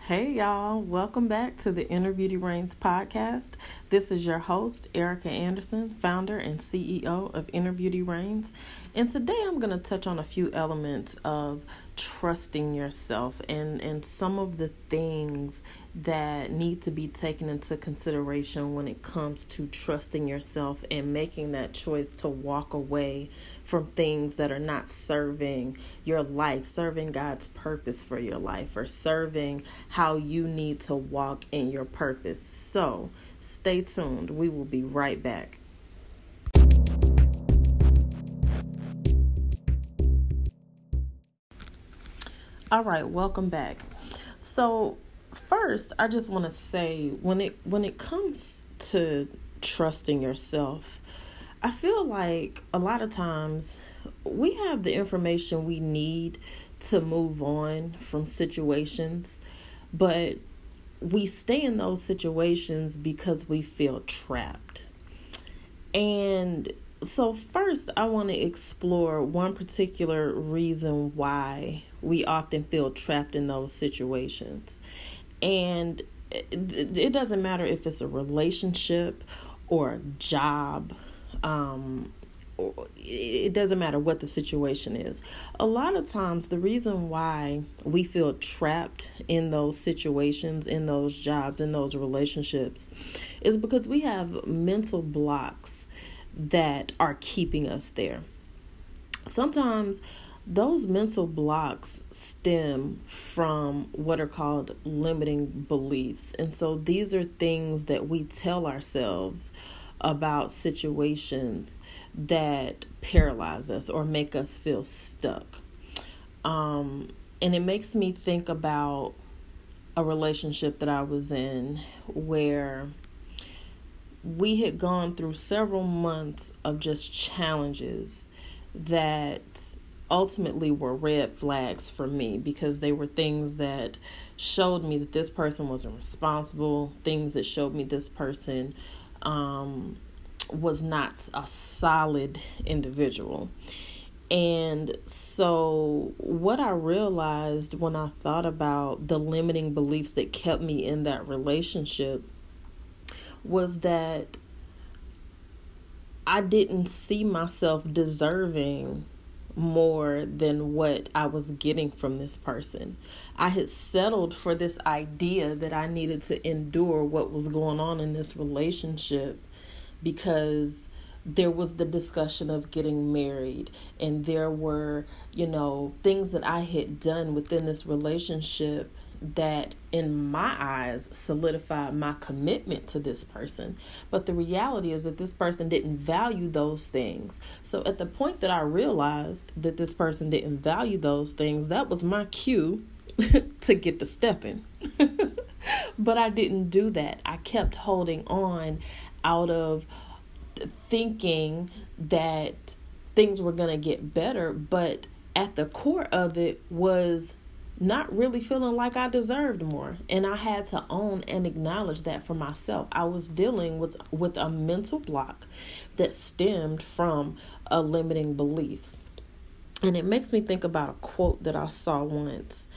Hey y'all, welcome back to the Inner Beauty Reigns podcast. This is your host, Erica Anderson, founder and CEO of Inner Beauty Reigns. And today I'm going to touch on a few elements of trusting yourself and some of the things that need to be taken into consideration when it comes to trusting yourself and making that choice to walk away from things that are not serving your life, serving God's purpose for your life, or serving how you need to walk in your purpose. So stay tuned. We will be right back. All right, welcome back. So first, I just want to say when it comes to trusting yourself, I feel like a lot of times we have the information we need to move on from situations, but we stay in those situations because we feel trapped. And so first, I want to explore one particular reason why we often feel trapped in those situations. And it doesn't matter if it's a relationship or a job. It doesn't matter what the situation is. A lot of times, the reason why we feel trapped in those situations, in those jobs, in those relationships, is because we have mental blocks that are keeping us there. Sometimes those mental blocks stem from what are called limiting beliefs. And so these are things that we tell ourselves about situations that paralyze us or make us feel stuck. And it makes me think about a relationship that I was in where we had gone through several months of just challenges that ultimately were red flags for me, because they were things that showed me that this person wasn't responsible, things that showed me this person was not a solid individual. And so what I realized when I thought about the limiting beliefs that kept me in that relationship was that I didn't see myself deserving more than what I was getting from this person. I had settled for this idea that I needed to endure what was going on in this relationship because there was the discussion of getting married, and there were, things that I had done within this relationship that in my eyes solidified my commitment to this person. But the reality is that this person didn't value those things. So at the point that I realized that this person didn't value those things, that was my cue to get to stepping. But I didn't do that. I kept holding on out of thinking that things were going to get better. But at the core of it was not really feeling like I deserved more. And I had to own and acknowledge that for myself. I was dealing with a mental block that stemmed from a limiting belief. And it makes me think about a quote that I saw once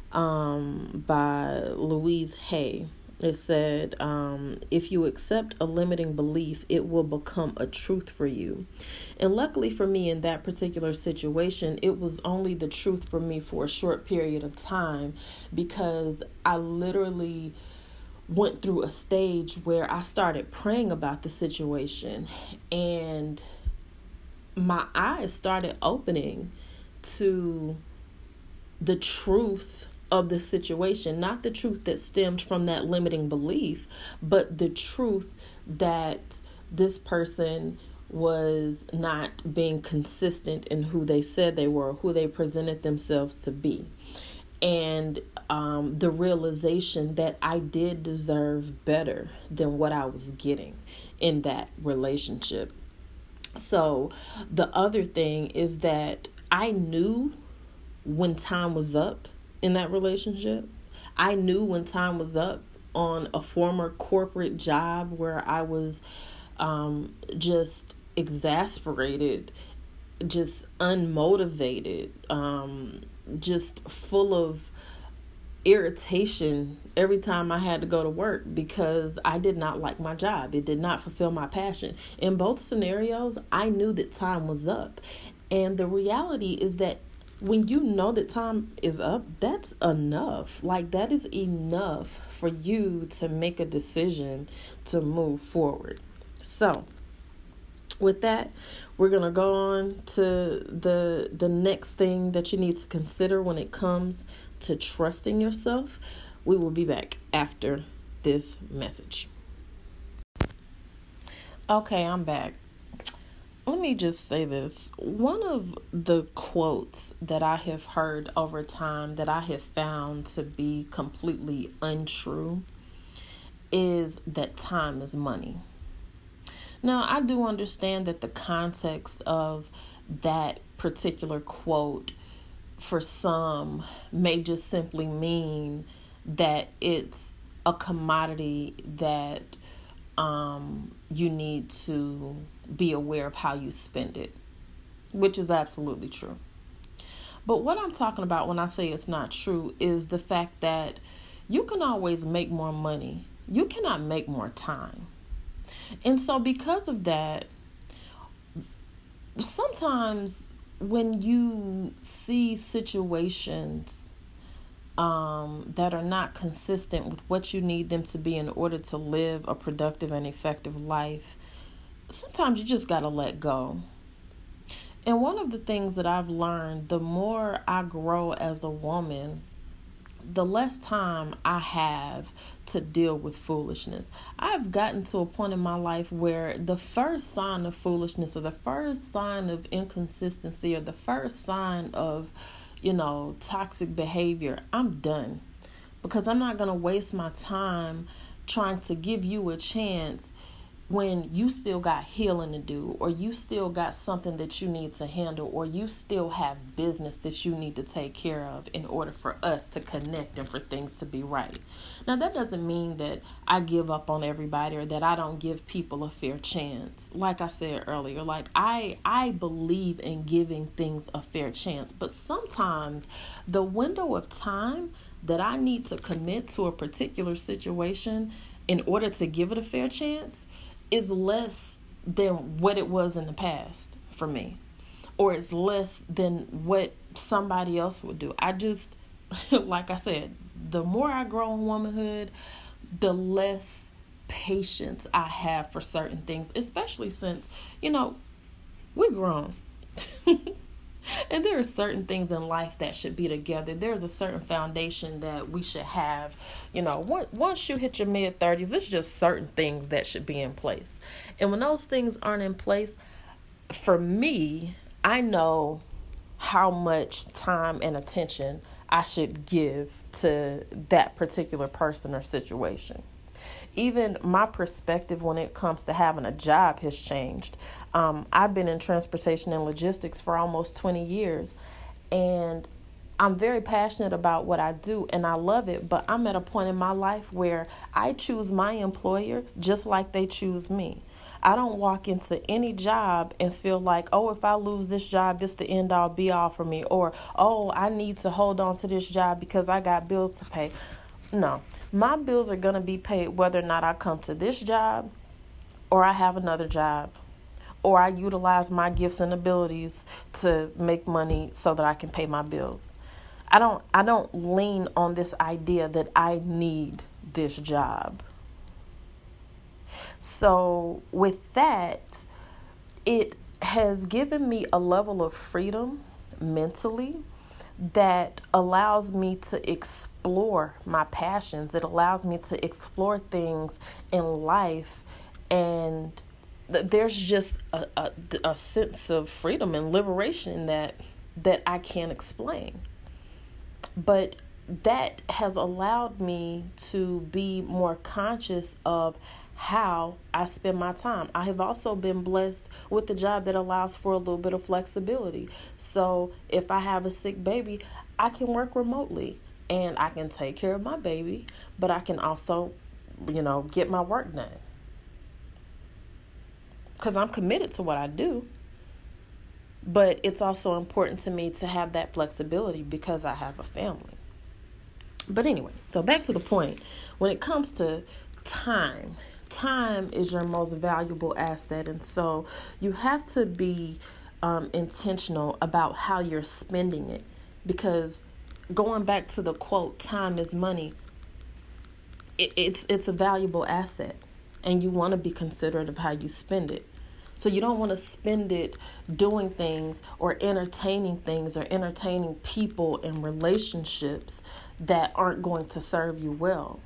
by Louise Hay. It said, if you accept a limiting belief, it will become a truth for you. And luckily for me in that particular situation, it was only the truth for me for a short period of time, because I literally went through a stage where I started praying about the situation and my eyes started opening to the truth of the situation, not the truth that stemmed from that limiting belief, but the truth that this person was not being consistent in who they said they were, who they presented themselves to be. And the realization that I did deserve better than what I was getting in that relationship. So the other thing is that I knew when time was up in that relationship. I knew when time was up on a former corporate job where I was just exasperated, just unmotivated, just full of irritation every time I had to go to work because I did not like my job. It did not fulfill my passion. In both scenarios, I knew that time was up. And the reality is that when you know that time is up, that's enough. Like, that is enough for you to make a decision to move forward. So, with that, we're going to go on to the next thing that you need to consider when it comes to trusting yourself. We will be back after this message. Okay, I'm back. Let me just say this. One of the quotes that I have heard over time that I have found to be completely untrue is that time is money. Now, I do understand that the context of that particular quote for some may just simply mean that it's a commodity that you need to be aware of how you spend it, which is absolutely true. But what I'm talking about when I say it's not true is the fact that you can always make more money. You cannot make more time. And so because of that, sometimes when you see situations that are not consistent with what you need them to be in order to live a productive and effective life, sometimes you just got to let go. And one of the things that I've learned, the more I grow as a woman, the less time I have to deal with foolishness. I've gotten to a point in my life where the first sign of foolishness or the first sign of inconsistency or the first sign of, toxic behavior, I'm done. Because I'm not going to waste my time trying to give you a chance when you still got healing to do, or you still got something that you need to handle, or you still have business that you need to take care of in order for us to connect and for things to be right. Now, that doesn't mean that I give up on everybody or that I don't give people a fair chance. Like I said earlier, I believe in giving things a fair chance, but sometimes the window of time that I need to commit to a particular situation in order to give it a fair chance is less than what it was in the past for me, or it's less than what somebody else would do. I just, like I said, the more I grow in womanhood, the less patience I have for certain things, especially since, we're grown. And there are certain things in life that should be together. There's a certain foundation that we should have. Once you hit your mid-30s, it's just certain things that should be in place. And when those things aren't in place, for me, I know how much time and attention I should give to that particular person or situation. Even my perspective when it comes to having a job has changed. I've been in transportation and logistics for almost 20 years, and I'm very passionate about what I do, and I love it, but I'm at a point in my life where I choose my employer just like they choose me. I don't walk into any job and feel like, if I lose this job, it's the end all be all for me, or, I need to hold on to this job because I got bills to pay. No, my bills are going to be paid whether or not I come to this job or I have another job or I utilize my gifts and abilities to make money so that I can pay my bills. I don't lean on this idea that I need this job. So with that, it has given me a level of freedom mentally that allows me to explore my passions. It allows me to explore things in life, and there's just a sense of freedom and liberation that I can't explain. But that has allowed me to be more conscious of how I spend my time. I have also been blessed with a job that allows for a little bit of flexibility. So if I have a sick baby, I can work remotely and I can take care of my baby, but I can also, get my work done. Because I'm committed to what I do. But it's also important to me to have that flexibility because I have a family. But anyway, so back to the point. When it comes to time, time is your most valuable asset. And so you have to be intentional about how you're spending it. Because going back to the quote, time is money, it's a valuable asset. And you want to be considerate of how you spend it. So you don't want to spend it doing things or entertaining people and relationships that aren't going to serve you well.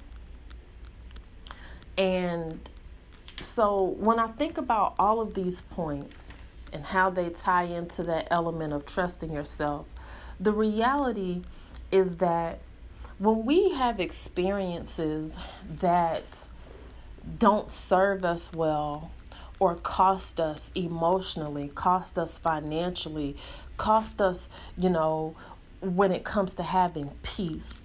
And so when I think about all of these points and how they tie into that element of trusting yourself, the reality is that when we have experiences that don't serve us well, or cost us emotionally, cost us financially, cost us, when it comes to having peace.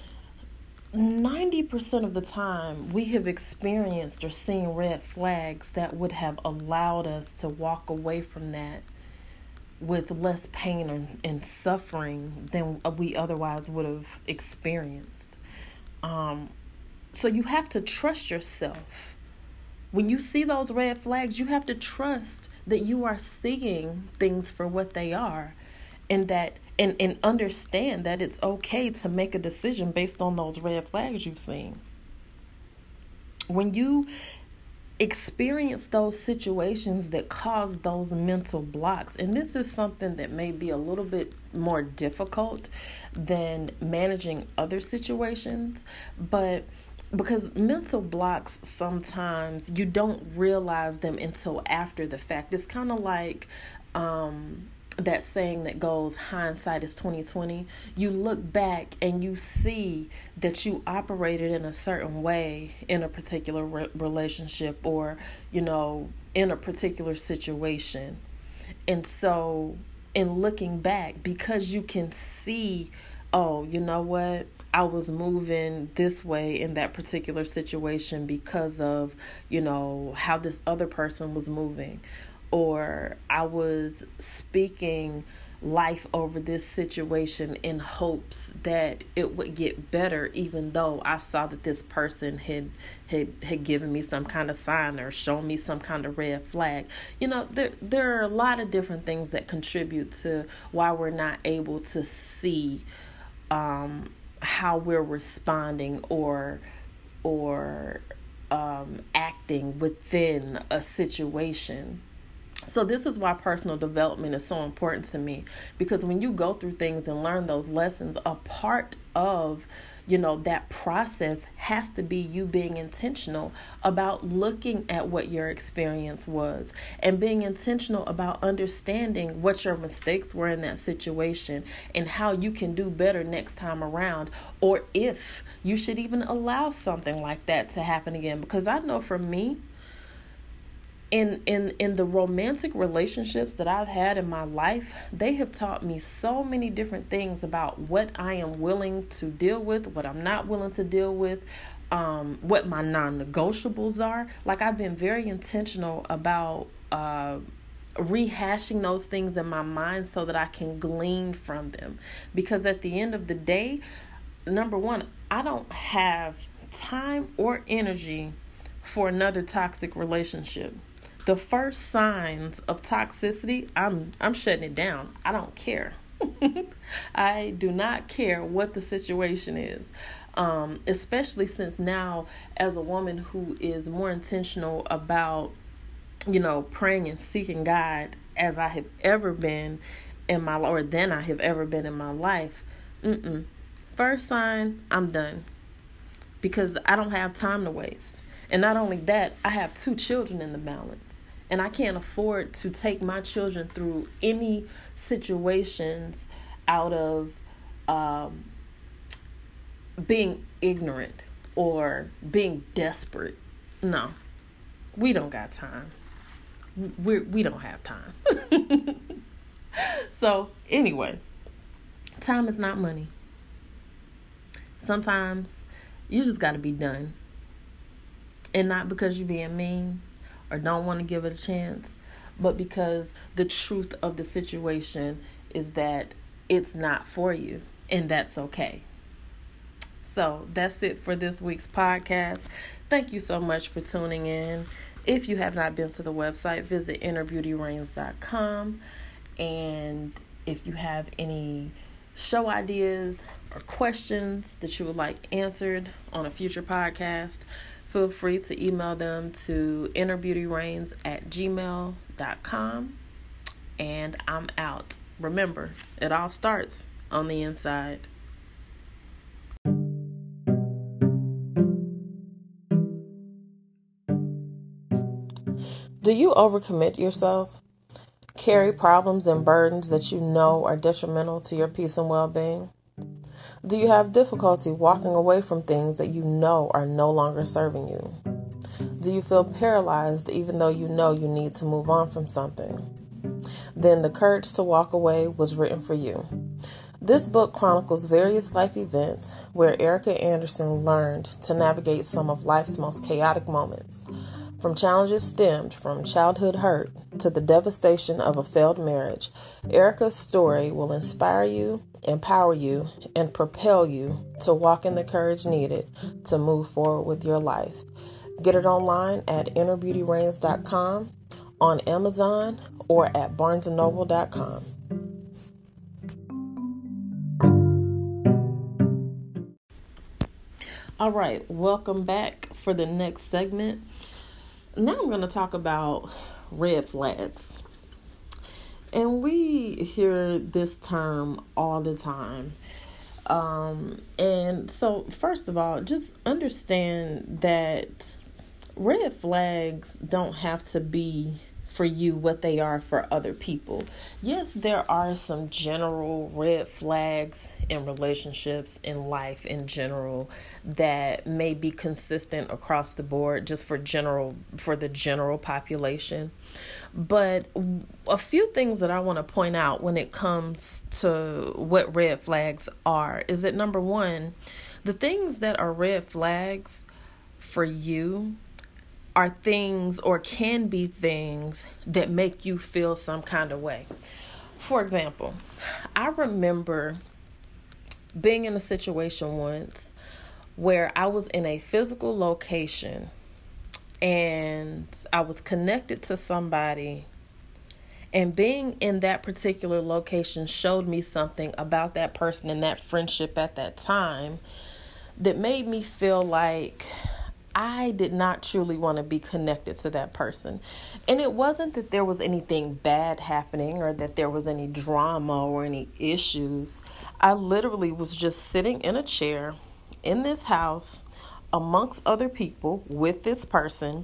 90% of the time, we have experienced or seen red flags that would have allowed us to walk away from that with less pain and suffering than we otherwise would have experienced. So you have to trust yourself. When you see those red flags, you have to trust that you are seeing things for what they are, and that and understand that it's okay to make a decision based on those red flags you've seen. When you experience those situations that cause those mental blocks, and this is something that may be a little bit more difficult than managing other situations, but because mental blocks, sometimes you don't realize them until after the fact. It's kind of like that saying that goes, hindsight is 20/20. You look back and you see that you operated in a certain way in a particular relationship, or, in a particular situation. And so in looking back, because you can see, oh, you know what? I was moving this way in that particular situation because of, how this other person was moving. Or I was speaking life over this situation in hopes that it would get better, even though I saw that this person had given me some kind of sign or shown me some kind of red flag. There are a lot of different things that contribute to why we're not able to see how we're responding or acting within a situation. So this is why personal development is so important to me, because when you go through things and learn those lessons, a part of, that process has to be you being intentional about looking at what your experience was and being intentional about understanding what your mistakes were in that situation and how you can do better next time around, or if you should even allow something like that to happen again. Because I know for me, in the romantic relationships that I've had in my life, they have taught me so many different things about what I am willing to deal with, what I'm not willing to deal with, what my non-negotiables are. Like, I've been very intentional about rehashing those things in my mind so that I can glean from them. Because at the end of the day, number one, I don't have time or energy for another toxic relationship. The first signs of toxicity, I'm shutting it down. I don't care. I do not care what the situation is. Especially since now, as a woman who is more intentional about, praying and seeking God as I have ever been in my life, or than I have ever been in my life. First sign, I'm done. Because I don't have time to waste. And not only that, I have 2 children in the balance. And I can't afford to take my children through any situations out of being ignorant or being desperate. No, we don't got time. We don't have time. So anyway, time is not money. Sometimes you just got to be done. And not because you're being mean or don't want to give it a chance, but because the truth of the situation is that it's not for you, and that's okay. So that's it for this week's podcast. Thank you so much for tuning in. If you have not been to the website, visit innerbeautyreigns.com. And if you have any show ideas or questions that you would like answered on a future podcast, feel free to email them to innerbeautyreigns@gmail.com. And I'm out. Remember, it all starts on the inside. Do you overcommit yourself? Carry problems and burdens that you know are detrimental to your peace and well-being? Do you have difficulty walking away from things that you know are no longer serving you? Do you feel paralyzed even though you know you need to move on from something? Then The Courage to Walk Away was written for you. This book chronicles various life events where Erica Anderson learned to navigate some of life's most chaotic moments. From challenges stemmed from childhood hurt to the devastation of a failed marriage, Erica's story will inspire you, empower you, and propel you to walk in the courage needed to move forward with your life. Get it online at innerbeautyreigns.com, on Amazon, or at barnesandnoble.com. All right, welcome back for the next segment. Now I'm going to talk about red flags. And we hear this term all the time. And so, first of all, just understand that red flags don't have to be for you what they are for other people. Yes, there are some general red flags in relationships, in life in general, that may be consistent across the board just for the general population. But a few things that I want to point out when it comes to what red flags are is that, number one, the things that are red flags for you are things or can be things that make you feel some kind of way. For example, I remember being in a situation once where I was in a physical location and I was connected to somebody, and being in that particular location showed me something about that person and that friendship at that time that made me feel like I did not truly want to be connected to that person. And it wasn't that there was anything bad happening or that there was any drama or any issues. I literally was just sitting in a chair in this house amongst other people with this person.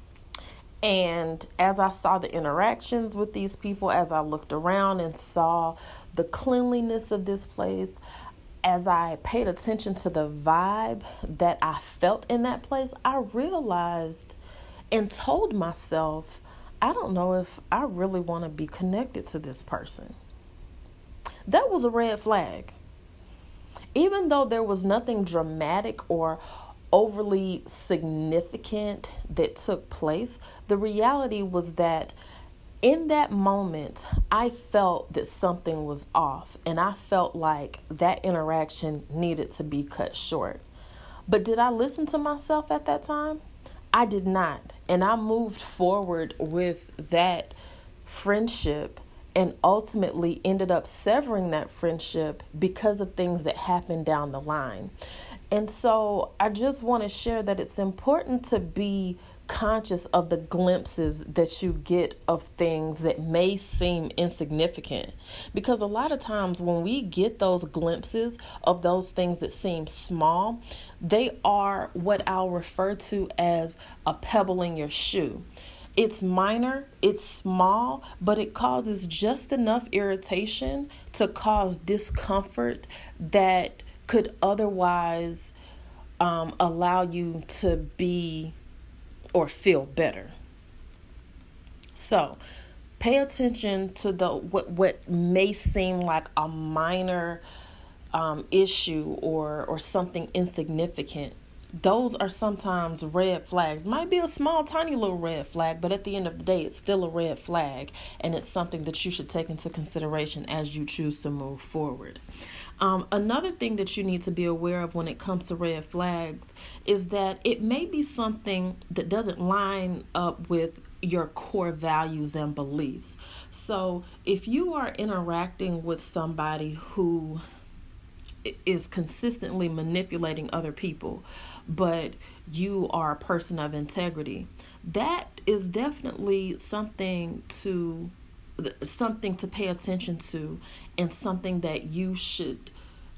And as I saw the interactions with these people, as I looked around and saw the cleanliness of this place, as I paid attention to the vibe that I felt in that place, I realized and told myself, I don't know if I really want to be connected to this person. That was a red flag. Even though there was nothing dramatic or overly significant that took place, the reality was that in that moment, I felt that something was off, and I felt like that interaction needed to be cut short. But did I listen to myself at that time? I did not. And I moved forward with that friendship and ultimately ended up severing that friendship because of things that happened down the line. And so I just want to share that it's important to be conscious of the glimpses that you get of things that may seem insignificant, because a lot of times when we get those glimpses of those things that seem small, they are what I'll refer to as a pebble in your shoe. It's minor, it's small, but it causes just enough irritation to cause discomfort that could otherwise allow you to be or feel better. So pay attention to what may seem like a minor issue or something insignificant. those are sometimes red flags. Might be a small, tiny little red flag, but at the end of the day, it's still a red flag, and it's something that you should take into consideration as you choose to move forward. Another thing that you need to be aware of when it comes to red flags is that it may be something that doesn't line up with your core values and beliefs. So if you are interacting with somebody who is consistently manipulating other people, but you are a person of integrity, that is definitely something to pay attention to, and something that you should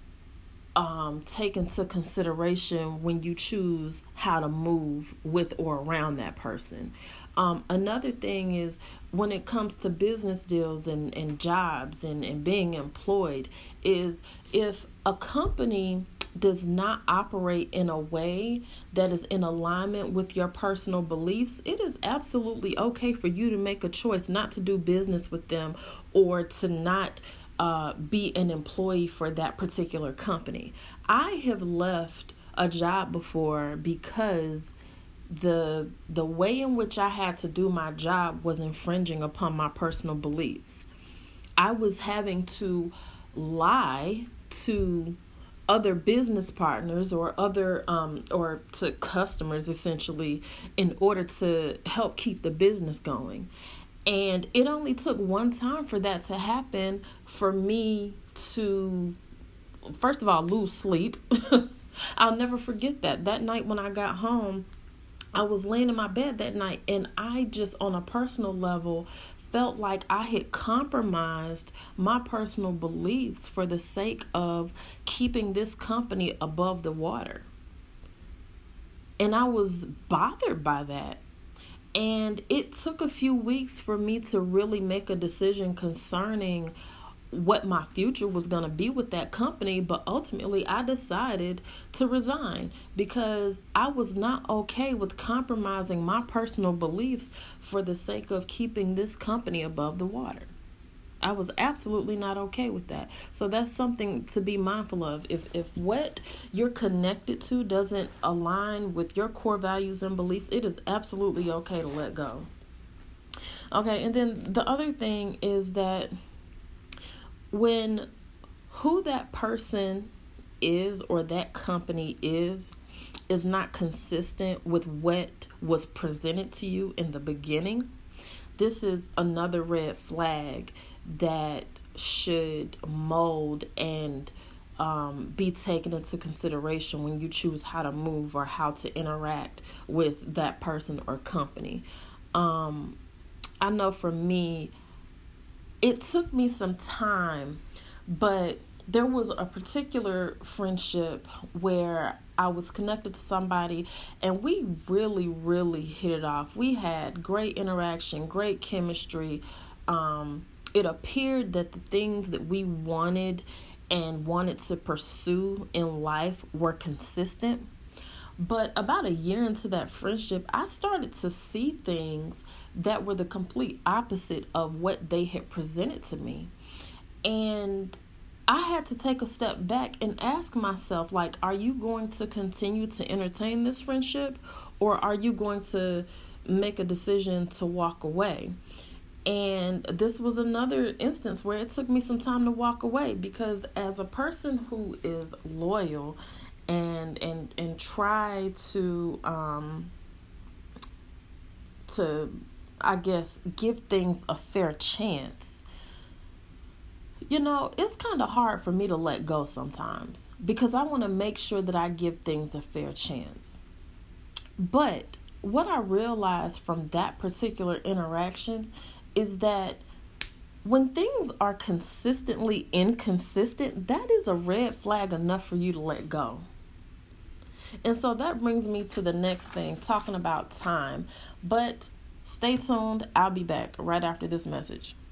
take into consideration when you choose how to move with or around that person. Another thing is when it comes to business deals and jobs and being employed, is if a company does not operate in a way that is in alignment with your personal beliefs, it is absolutely okay for you to make a choice not to do business with them, or to not be an employee for that particular company. I have left a job before because the way in which I had to do my job was infringing upon my personal beliefs. I was having to lie to other business partners or or to customers, essentially, in order to help keep the business going. And it only took one time for that to happen for me to, first of all, lose sleep. I'll never forget that night when I got home. I was laying in my bed that night, and I just, on a personal level, felt like I had compromised my personal beliefs for the sake of keeping this company above the water. And I was bothered by that. And it took a few weeks for me to really make a decision concerning what my future was going to be with that company. But ultimately, I decided to resign because I was not okay with compromising my personal beliefs for the sake of keeping this company above the water. I was absolutely not okay with that. So that's something to be mindful of. If what you're connected to doesn't align with your core values and beliefs, it is absolutely okay to let go. Okay, and then the other thing is that when who that person is or that company is not consistent with what was presented to you in the beginning, this is another red flag that should mold and be taken into consideration when you choose how to move or how to interact with that person or company. I know for me, it took me some time, but there was a particular friendship where I was connected to somebody and we really, really hit it off. We had great interaction, great chemistry. It appeared that the things that we wanted to pursue in life were consistent. But about a year into that friendship, I started to see things that were the complete opposite of what they had presented to me. And I had to take a step back and ask myself, like, are you going to continue to entertain this friendship, or are you going to make a decision to walk away? And this was another instance where it took me some time to walk away, because as a person who is loyal and try to I guess give things a fair chance, you know, it's kind of hard for me to let go sometimes because I want to make sure that I give things a fair chance. But what I realized from that particular interaction is that when things are consistently inconsistent, that is a red flag enough for you to let go. And so that brings me to the next thing, talking about time. But stay tuned. I'll be back right after this message.